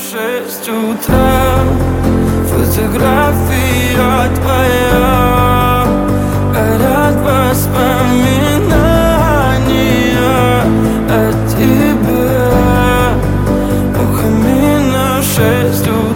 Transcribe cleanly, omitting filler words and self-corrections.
6 утра, фотография твоя, горят воспоминания о тебе. У камина 6 утра.